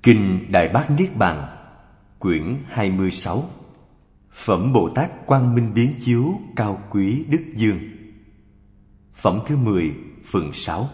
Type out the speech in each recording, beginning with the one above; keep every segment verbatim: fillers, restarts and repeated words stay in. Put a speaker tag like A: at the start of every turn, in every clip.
A: Kinh Đại Bát Niết Bàn, quyển hai mươi sáu. Phẩm Bồ Tát Quang Minh Biến Chiếu Cao Quý Đức Dương. Phẩm thứ mười, phần sáu.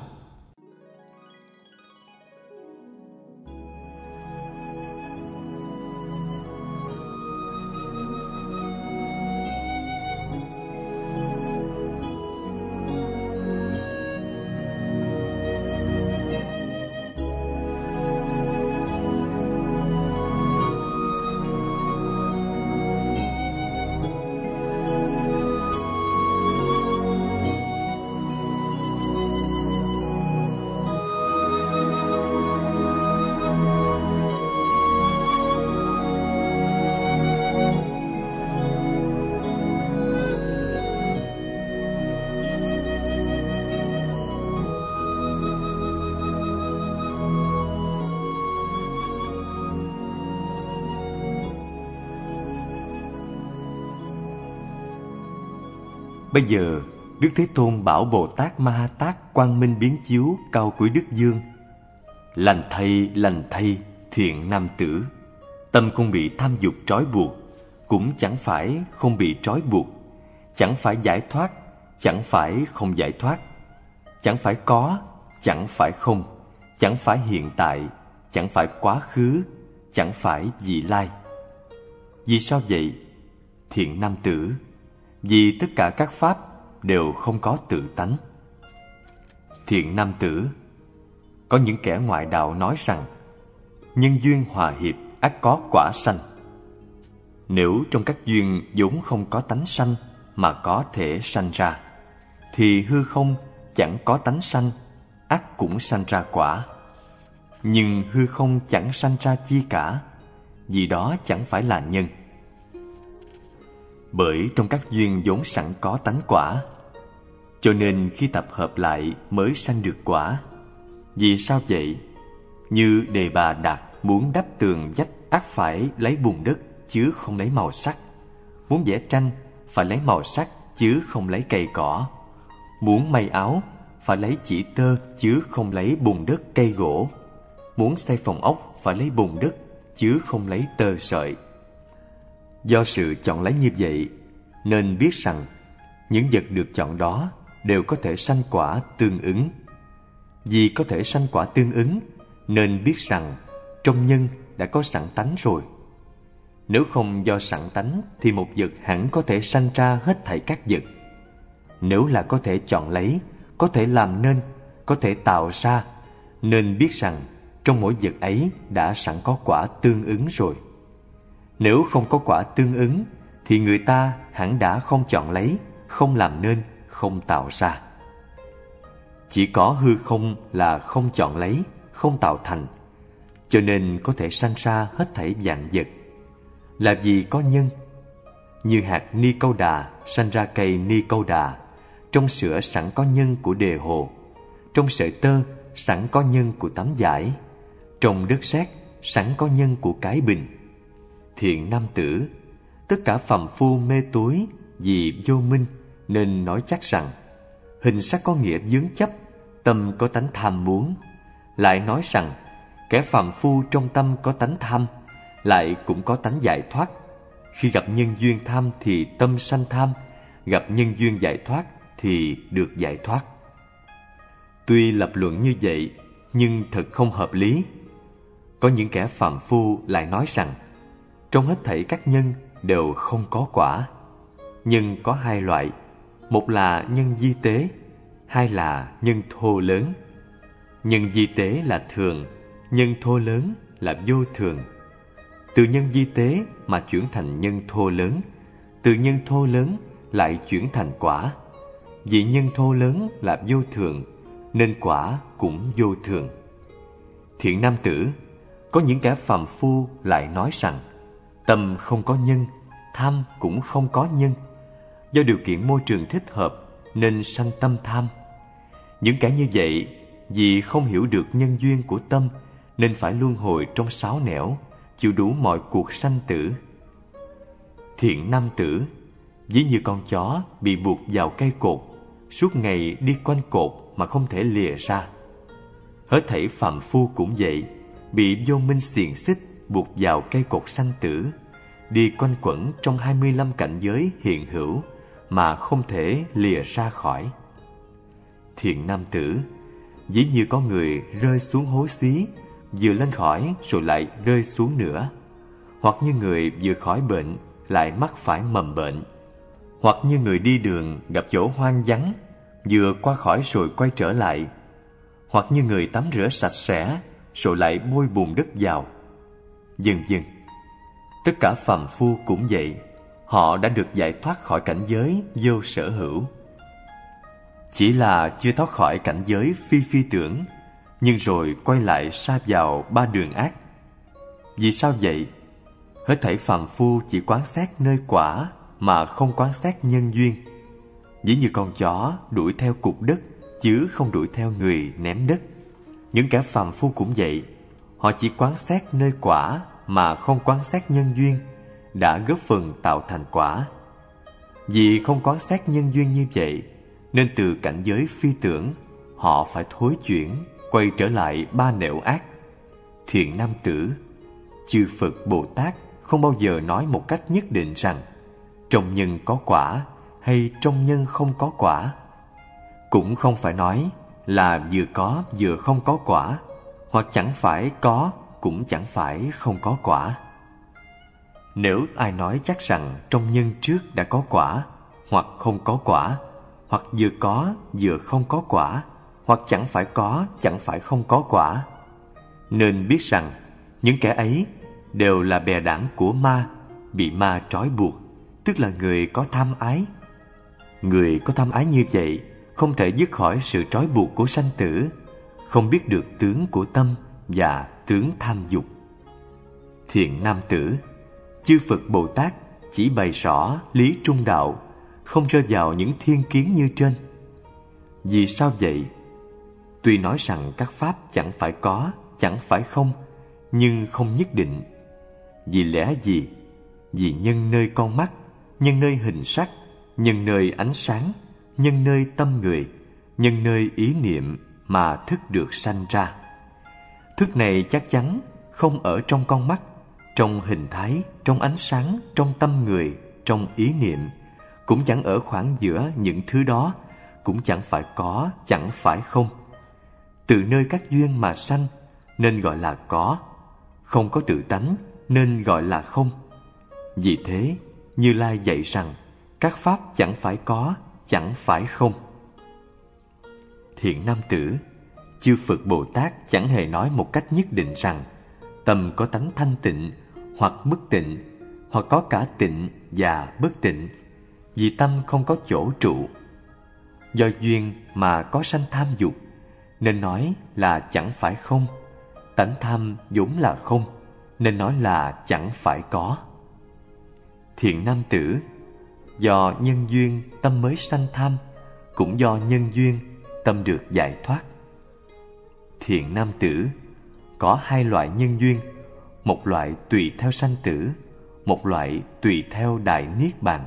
A: Bây giờ, Đức Thế Tôn bảo Bồ Tát Ma Ha Tát Quang Minh Biến Chiếu Cao Quý Đức Dương: lành thay, lành thay, thiện nam tử, tâm không bị tham dục trói buộc, cũng chẳng phải không bị trói buộc, chẳng phải giải thoát, chẳng phải không giải thoát, chẳng phải có, chẳng phải không, chẳng phải hiện tại, chẳng phải quá khứ, chẳng phải vị lai. Vì sao vậy? Thiện nam tử, vì tất cả các pháp đều không có tự tánh. Thiện nam tử, có những kẻ ngoại đạo nói rằng nhân duyên hòa hiệp ắt có quả sanh. Nếu trong các duyên vốn không có tánh sanh mà có thể sanh ra, thì hư không chẳng có tánh sanh, ắt cũng sanh ra quả. Nhưng hư không chẳng sanh ra chi cả, vì đó chẳng phải là nhân. Bởi trong các duyên vốn sẵn có tánh quả, cho nên khi tập hợp lại mới sanh được quả. Vì sao vậy? Như Đề Bà Đạt muốn đắp tường vách ắt phải lấy bùn đất chứ không lấy màu sắc. Muốn vẽ tranh phải lấy màu sắc chứ không lấy cây cỏ. Muốn may áo phải lấy chỉ tơ chứ không lấy bùn đất cây gỗ. Muốn xây phòng ốc phải lấy bùn đất chứ không lấy tơ sợi. Do sự chọn lấy như vậy, nên biết rằng những vật được chọn đó đều có thể sanh quả tương ứng. Vì có thể sanh quả tương ứng, nên biết rằng trong nhân đã có sẵn tánh rồi. Nếu không do sẵn tánh, thì một vật hẳn có thể sanh ra hết thảy các vật. Nếu là có thể chọn lấy, có thể làm nên, có thể tạo ra, nên biết rằng trong mỗi vật ấy đã sẵn có quả tương ứng rồi. Nếu không có quả tương ứng, thì người ta hẳn đã không chọn lấy, không làm nên, không tạo ra. Chỉ có hư không là không chọn lấy, không tạo thành, cho nên có thể sanh ra hết thảy vạn vật. Là vì có nhân. Như hạt ni câu đà sanh ra cây ni câu đà, trong sữa sẵn có nhân của đề hồ, trong sợi tơ sẵn có nhân của tấm vải, trong đất sét sẵn có nhân của cái bình. Thiện nam tử, tất cả phàm phu mê tối vì vô minh, nên nói chắc rằng hình sắc có nghĩa vướng chấp, tâm có tánh tham muốn. Lại nói rằng kẻ phàm phu trong tâm có tánh tham, lại cũng có tánh giải thoát. Khi gặp nhân duyên tham thì tâm sanh tham, gặp nhân duyên giải thoát thì được giải thoát. Tuy lập luận như vậy, nhưng thật không hợp lý. Có những kẻ phàm phu lại nói rằng trong hết thảy các nhân đều không có quả. Nhân có hai loại, một là nhân vi tế, hai là nhân thô lớn. Nhân vi tế là thường, nhân thô lớn là vô thường. Từ nhân vi tế mà chuyển thành nhân thô lớn, từ nhân thô lớn lại chuyển thành quả. Vì nhân thô lớn là vô thường, nên quả cũng vô thường. Thiện nam tử, có những kẻ phàm phu lại nói rằng tâm không có nhân, tham cũng không có nhân. Do điều kiện môi trường thích hợp nên sanh tâm tham. Những kẻ như vậy vì không hiểu được nhân duyên của tâm, nên phải luân hồi trong sáu nẻo, chịu đủ mọi cuộc sanh tử. Thiện nam tử, ví như con chó bị buộc vào cây cột, suốt ngày đi quanh cột mà không thể lìa ra. Hết thảy phàm phu cũng vậy, bị vô minh xiềng xích buộc vào cây cột sanh tử, đi quanh quẩn trong hai mươi lăm cảnh giới hiện hữu mà không thể lìa ra khỏi. Thiện nam tử, ví như có người rơi xuống hố xí, vừa lên khỏi rồi lại rơi xuống nữa, hoặc như người vừa khỏi bệnh lại mắc phải mầm bệnh, hoặc như người đi đường gặp chỗ hoang vắng, vừa qua khỏi rồi quay trở lại, hoặc như người tắm rửa sạch sẽ rồi lại bôi bùn đất vào, vân vân. Tất cả phàm phu cũng vậy, họ đã được giải thoát khỏi cảnh giới vô sở hữu. Chỉ là chưa thoát khỏi cảnh giới phi phi tưởng, nhưng rồi quay lại sa vào ba đường ác. Vì sao vậy? Hết thảy phàm phu chỉ quán xét nơi quả mà không quán xét nhân duyên. Ví như con chó đuổi theo cục đất chứ không đuổi theo người ném đất. Những kẻ phàm phu cũng vậy, họ chỉ quán xét nơi quả mà không quán xét nhân duyên, đã góp phần tạo thành quả. Vì không quán xét nhân duyên như vậy, nên từ cảnh giới phi tưởng, họ phải thối chuyển, quay trở lại ba nẻo ác. Thiện nam tử, chư Phật Bồ Tát không bao giờ nói một cách nhất định rằng trong nhân có quả hay trong nhân không có quả. Cũng không phải nói là vừa có vừa không có quả, hoặc chẳng phải có cũng chẳng phải không có quả. Nếu ai nói chắc rằng trong nhân trước đã có quả, hoặc không có quả, hoặc vừa có vừa không có quả, hoặc chẳng phải có chẳng phải không có quả, nên biết rằng những kẻ ấy đều là bè đảng của ma, bị ma trói buộc, tức là người có tham ái. Người có tham ái như vậy không thể dứt khỏi sự trói buộc của sanh tử, không biết được tướng của tâm và tướng tham dục. Thiện nam tử, chư Phật Bồ Tát chỉ bày rõ lý trung đạo, không rơi vào những thiên kiến như trên. Vì sao vậy? Tuy nói rằng các pháp chẳng phải có, chẳng phải không, nhưng không nhất định. Vì lẽ gì? Vì nhân nơi con mắt, nhân nơi hình sắc, nhân nơi ánh sáng, nhân nơi tâm người, nhân nơi ý niệm mà thức được sanh ra. Thức này chắc chắn không ở trong con mắt, trong hình thái, trong ánh sáng, trong tâm người, trong ý niệm, cũng chẳng ở khoảng giữa những thứ đó, cũng chẳng phải có, chẳng phải không. Từ nơi các duyên mà sanh nên gọi là có, không có tự tánh nên gọi là không. Vì thế, Như Lai dạy rằng các pháp chẳng phải có, chẳng phải không. Thiện nam tử, chư Phật Bồ Tát chẳng hề nói một cách nhất định rằng tâm có tánh thanh tịnh hoặc bất tịnh, hoặc có cả tịnh và bất tịnh, vì tâm không có chỗ trụ. Do duyên mà có sanh tham dục, nên nói là chẳng phải không. Tánh tham vốn là không, nên nói là chẳng phải có. Thiện nam tử, do nhân duyên tâm mới sanh tham, cũng do nhân duyên tâm được giải thoát. Thiện nam tử, có hai loại nhân duyên, một loại tùy theo sanh tử, một loại tùy theo đại niết bàn.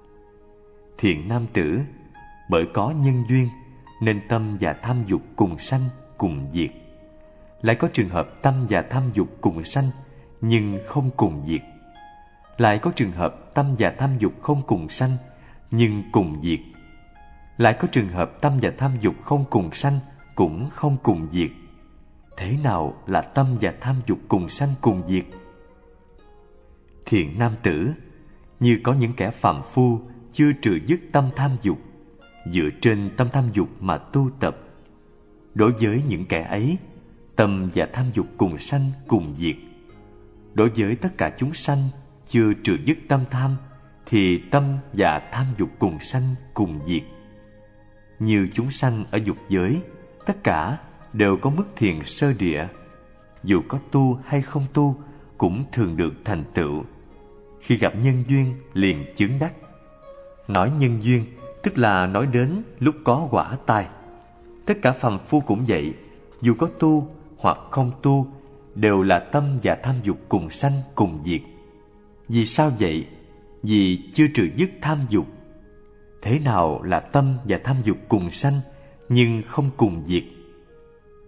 A: Thiện nam tử, bởi có nhân duyên nên tâm và tham dục cùng sanh cùng diệt. Lại có trường hợp tâm và tham dục cùng sanh nhưng không cùng diệt. Lại có trường hợp tâm và tham dục không cùng sanh nhưng cùng diệt. Lại có trường hợp tâm và tham dục không cùng sanh cũng không cùng diệt. Thế nào là tâm và tham dục cùng sanh cùng diệt? Thiện nam tử, như có những kẻ phàm phu chưa trừ dứt tâm tham dục, dựa trên tâm tham dục mà tu tập. Đối với những kẻ ấy, tâm và tham dục cùng sanh cùng diệt. Đối với tất cả chúng sanh chưa trừ dứt tâm tham, thì tâm và tham dục cùng sanh cùng diệt. Như chúng sanh ở dục giới, tất cả đều có mức thiền sơ địa, dù có tu hay không tu cũng thường được thành tựu. Khi gặp nhân duyên liền chứng đắc. Nói nhân duyên tức là nói đến lúc có quả tai. Tất cả phàm phu cũng vậy, dù có tu hoặc không tu, đều là tâm và tham dục cùng sanh cùng diệt. Vì sao vậy? Vì chưa trừ dứt tham dục. Thế nào là tâm và tham dục cùng sanh nhưng không cùng diệt?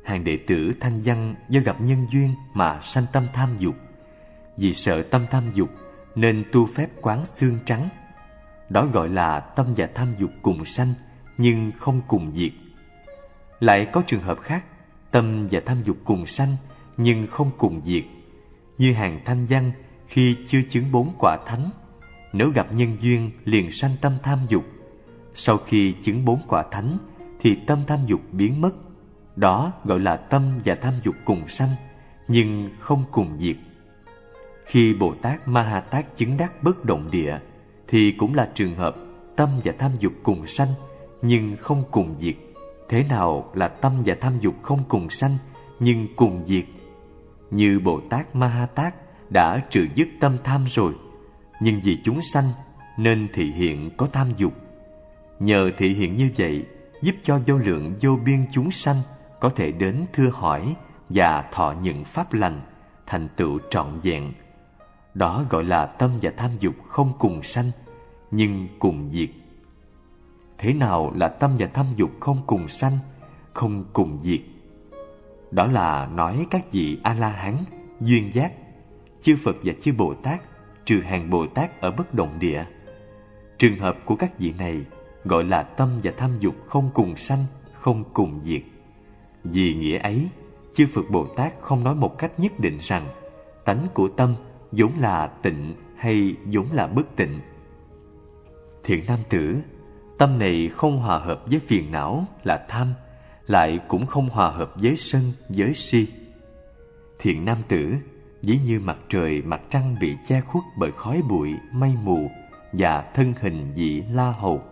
A: hàng đệ tử thanh văn do gặp nhân duyên mà sanh tâm tham dục. Vì sợ tâm tham dục nên tu phép quán xương trắng. Đó gọi là tâm và tham dục cùng sanh nhưng không cùng diệt. Lại có trường hợp khác, tâm và tham dục cùng sanh nhưng không cùng diệt. Như hàng thanh văn khi chưa chứng bốn quả thánh, nếu gặp nhân duyên liền sanh tâm tham dục. Sau khi chứng bốn quả thánh thì tâm tham dục biến mất. Đó gọi là tâm và tham dục cùng sanh nhưng không cùng diệt. Khi Bồ Tát Ma Ha Tát chứng đắc bất động địa thì cũng là trường hợp tâm và tham dục cùng sanh nhưng không cùng diệt. Thế nào là tâm và tham dục không cùng sanh nhưng cùng diệt? Như Bồ Tát Ma Ha Tát đã trừ dứt tâm tham rồi, nhưng vì chúng sanh nên thị hiện có tham dục. Nhờ thị hiện như vậy, giúp cho vô lượng vô biên chúng sanh có thể đến thưa hỏi và thọ nhận pháp lành, thành tựu trọn vẹn. Đó gọi là tâm và tham dục không cùng sanh nhưng cùng diệt. Thế nào là tâm và tham dục không cùng sanh, không cùng diệt? Đó là nói các vị A-la-hán, duyên giác, chư Phật và chư Bồ Tát, trừ hàng Bồ Tát ở bất động địa. Trường hợp của các vị này gọi là tâm và tham dục không cùng sanh, không cùng diệt. Vì nghĩa ấy, chư Phật Bồ Tát không nói một cách nhất định rằng tánh của tâm vốn là tịnh hay vốn là bất tịnh. Thiện nam tử, tâm này không hòa hợp với phiền não là tham, lại cũng không hòa hợp với sân, với si. Thiện nam tử, ví như mặt trời, mặt trăng bị che khuất bởi khói bụi, mây mù và thân hình vị La Hầu.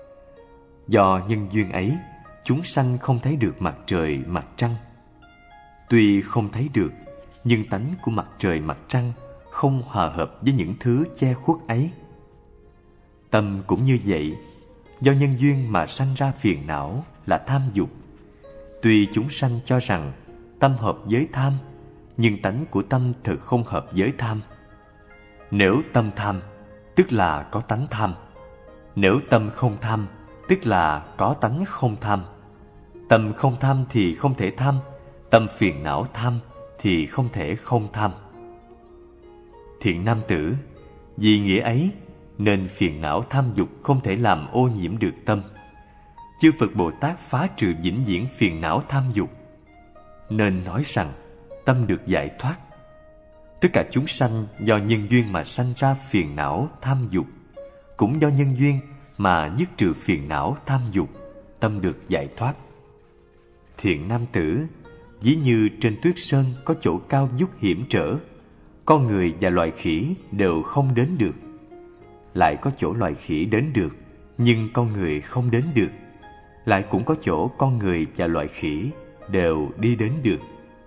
A: Do nhân duyên ấy, chúng sanh không thấy được mặt trời, mặt trăng. Tuy không thấy được, nhưng tánh của mặt trời, mặt trăng không hòa hợp với những thứ che khuất ấy. Tâm cũng như vậy, do nhân duyên mà sanh ra phiền não là tham dục. Tuy chúng sanh cho rằng tâm hợp với tham, nhưng tánh của tâm thực không hợp với tham. Nếu tâm tham, tức là có tánh tham. Nếu tâm không tham, tức là có tánh không tham. Tâm không tham thì không thể tham, tâm phiền não tham thì không thể không tham. Thiện nam tử, vì nghĩa ấy nên phiền não tham dục không thể làm ô nhiễm được tâm. Chư Phật Bồ Tát phá trừ vĩnh viễn phiền não tham dục, nên nói rằng tâm được giải thoát. Tất cả chúng sanh do nhân duyên mà sanh ra phiền não tham dục, cũng do nhân duyên mà dứt trừ phiền não tham dục, tâm được giải thoát. Thiện nam tử, ví như trên tuyết sơn có chỗ cao vút hiểm trở, con người và loài khỉ đều không đến được. Lại có chỗ loài khỉ đến được, nhưng con người không đến được. Lại cũng có chỗ con người và loài khỉ đều đi đến được.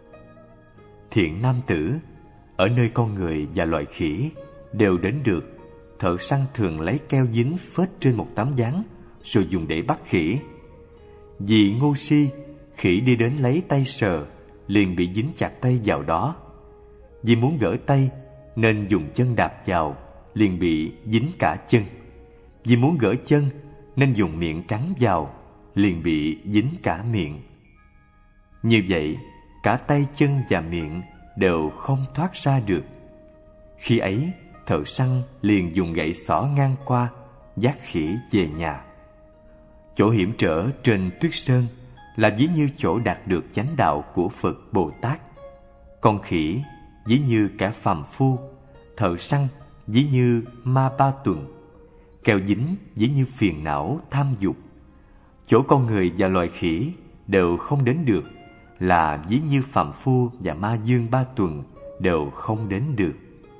A: Thiện nam tử, ở nơi con người và loài khỉ đều đến được, thợ săn thường lấy keo dính phết trên một tấm ván rồi dùng để bắt khỉ. Vì ngu si, khỉ đi đến lấy tay sờ, liền bị dính chặt tay vào đó. Vì muốn gỡ tay nên dùng chân đạp vào, liền bị dính cả chân. Vì muốn gỡ chân nên dùng miệng cắn vào, liền bị dính cả miệng. Như vậy, cả tay chân và miệng đều không thoát ra được. Khi ấy, thợ săn liền dùng gậy xỏ ngang qua, dắt khỉ về nhà. Chỗ hiểm trở trên tuyết sơn là ví như chỗ đạt được chánh đạo của Phật Bồ Tát. Con khỉ ví như kẻ phàm phu, thợ săn ví như ma ba tuần, keo dính ví như phiền não tham dục. Chỗ con người và loài khỉ đều không đến được là ví như phàm phu và ma dương ba tuần đều không đến được.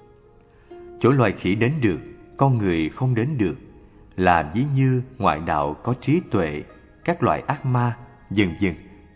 A: Chỗ loài khỉ đến được, con người không đến được là ví như ngoại đạo có trí tuệ, các loại ác ma, vân vân.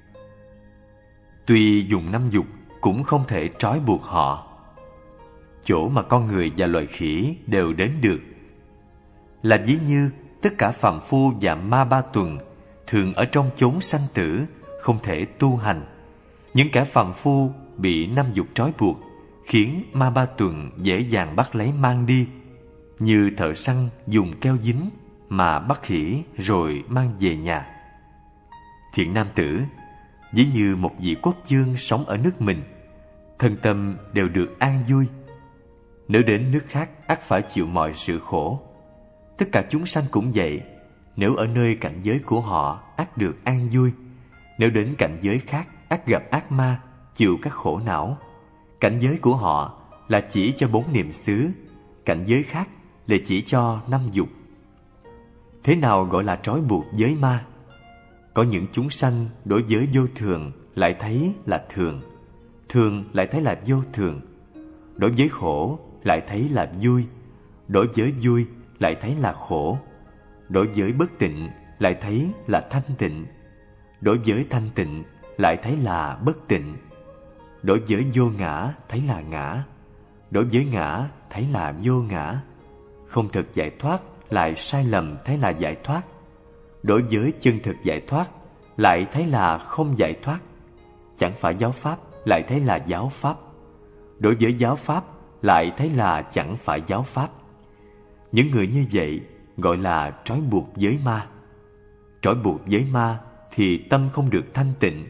A: Tuy dùng năm dục cũng không thể trói buộc họ. Chỗ mà con người và loài khỉ đều đến được là ví như tất cả phàm phu và ma ba tuần thường ở trong chốn sanh tử không thể tu hành. Những kẻ phàm phu bị năm dục trói buộc khiến ma ba tuần dễ dàng bắt lấy mang đi, như thợ săn dùng keo dính mà bắt khỉ rồi mang về nhà. Thiện nam tử, ví như một vị quốc vương sống ở nước mình, thân tâm đều được an vui. Nếu đến nước khác ắt phải chịu mọi sự khổ. Tất cả chúng sanh cũng vậy, nếu ở nơi cảnh giới của họ ắt được an vui, nếu đến cảnh giới khác ắt gặp ác ma, chịu các khổ não. Cảnh giới của họ là chỉ cho bốn niệm xứ, cảnh giới khác là chỉ cho năm dục. Thế nào gọi là trói buộc giới ma? Có những chúng sanh đối với vô thường lại thấy là thường, thường lại thấy là vô thường. Đối với khổ lại thấy là vui, đối với vui lại thấy là khổ. Đối với bất tịnh lại thấy là thanh tịnh, đối với thanh tịnh lại thấy là bất tịnh. Đối với vô ngã thấy là ngã, đối với ngã thấy là vô ngã. Không thực giải thoát lại sai lầm thấy là giải thoát, đối với chân thực giải thoát lại thấy là không giải thoát. Chẳng phải giáo pháp lại thấy là giáo pháp, đối với giáo pháp lại thấy là chẳng phải giáo pháp. Những người như vậy gọi là trói buộc giới ma. Trói buộc giới ma thì tâm không được thanh tịnh.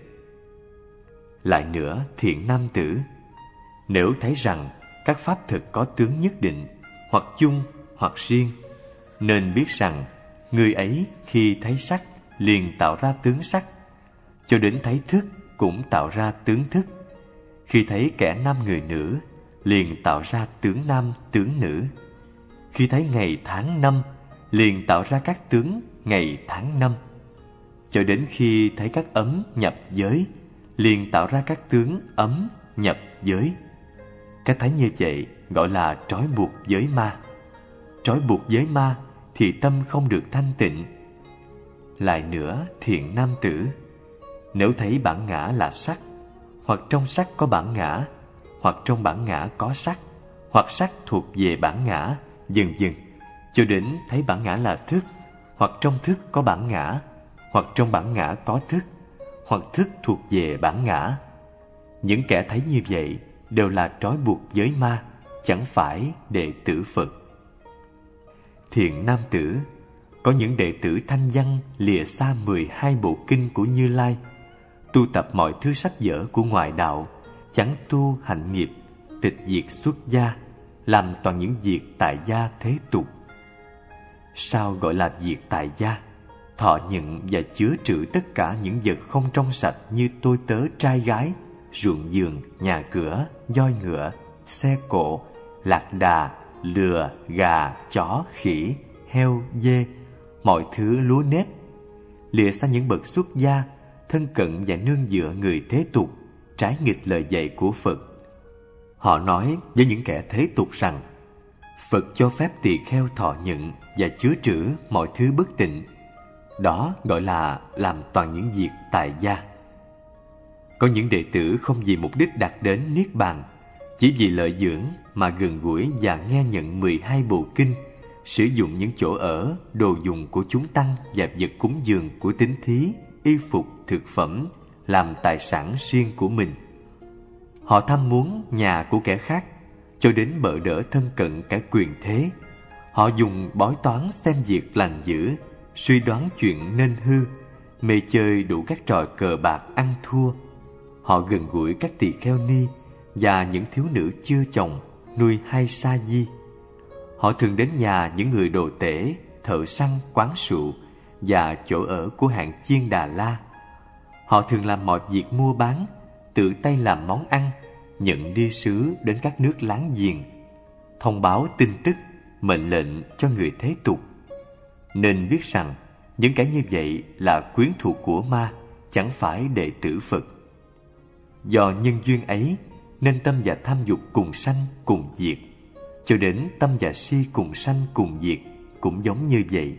A: Lại nữa, thiện nam tử, nếu thấy rằng các pháp thực có tướng nhất định, hoặc chung hoặc riêng, nên biết rằng người ấy khi thấy sắc liền tạo ra tướng sắc, cho đến thấy thức cũng tạo ra tướng thức. Khi thấy kẻ nam người nữ liền tạo ra tướng nam tướng nữ. Khi thấy ngày tháng năm liền tạo ra các tướng ngày tháng năm. Cho đến khi thấy các ấm nhập giới liền tạo ra các tướng ấm nhập giới. Các thấy như vậy gọi là trói buộc giới ma. Trói buộc giới ma thì tâm không được thanh tịnh. Lại nữa, thiện nam tử, nếu thấy bản ngã là sắc, hoặc trong sắc có bản ngã, hoặc trong bản ngã có sắc, hoặc sắc thuộc về bản ngã, dần dần, cho đến thấy bản ngã là thức, hoặc trong thức có bản ngã, hoặc trong bản ngã có thức, hoặc thức thuộc về bản ngã. Những kẻ thấy như vậy đều là trói buộc giới ma, chẳng phải đệ tử Phật. Thiện nam tử, có những đệ tử thanh văn lìa xa mười hai bộ kinh của Như Lai, tu tập mọi thứ sách vở của ngoại đạo, chẳng tu hạnh nghiệp, tịch diệt xuất gia, làm toàn những việc tại gia thế tục. Sao gọi là việc tại gia? Thọ nhận và chứa trữ tất cả những vật không trong sạch như tôi tớ trai gái, ruộng vườn, nhà cửa, voi ngựa, xe cộ, lạc đà, lừa, gà, chó, khỉ, heo, dê, mọi thứ lúa nếp. Lìa xa những bậc xuất gia, thân cận và nương dựa người thế tục, trái nghịch lời dạy của Phật. Họ nói với những kẻ thế tục rằng Phật cho phép tỳ kheo thọ nhận và chứa trữ mọi thứ bất tịnh. Đó gọi là làm toàn những việc tại gia. Có những đệ tử không vì mục đích đạt đến Niết Bàn, chỉ vì lợi dưỡng mà gần gũi và nghe nhận mười hai bộ kinh, sử dụng những chỗ ở, đồ dùng của chúng tăng và vật cúng dường của tín thí, y phục, thực phẩm, làm tài sản riêng của mình. Họ tham muốn nhà của kẻ khác, cho đến bợ đỡ thân cận cả quyền thế. Họ dùng bói toán xem việc lành dữ, suy đoán chuyện nên hư, mê chơi đủ các trò cờ bạc ăn thua. Họ gần gũi các tỳ kheo ni và những thiếu nữ chưa chồng, nuôi hai sa di. Họ thường đến nhà những người đồ tể, thợ săn, quán rượu và chỗ ở của hạng chiên Đà La. Họ thường làm mọi việc mua bán, tự tay làm món ăn, nhận đi sứ đến các nước láng giềng, thông báo tin tức, mệnh lệnh cho người thế tục. Nên biết rằng những kẻ như vậy là quyến thuộc của ma, chẳng phải đệ tử Phật. Do nhân duyên ấy nên tâm và tham dục cùng sanh cùng diệt, cho đến tâm và si cùng sanh cùng diệt cũng giống như vậy.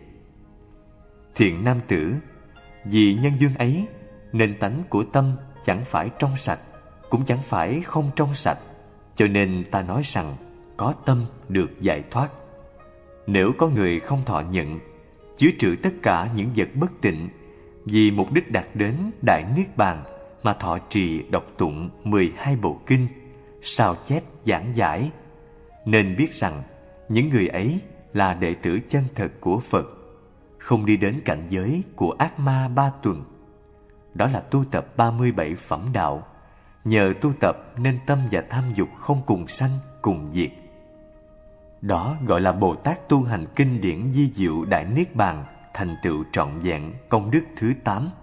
A: Thiện nam tử, vì nhân duyên ấy nên tánh của tâm chẳng phải trong sạch, cũng chẳng phải không trong sạch, cho nên ta nói rằng có tâm được giải thoát. Nếu có người không thọ nhận, chứa trữ tất cả những vật bất tịnh, vì mục đích đạt đến Đại Niết Bàn mà thọ trì đọc tụng mười hai bộ kinh, sao chép giảng giải, nên biết rằng những người ấy là đệ tử chân thật của Phật, không đi đến cảnh giới của ác ma ba tuần. đó là tu tập ba mươi bảy phẩm đạo. Nhờ tu tập nên tâm và tham dục không cùng sanh, cùng diệt. Đó gọi là Bồ Tát tu hành kinh điển vi diệu đại niết bàn, thành tựu trọn vẹn công đức thứ tám.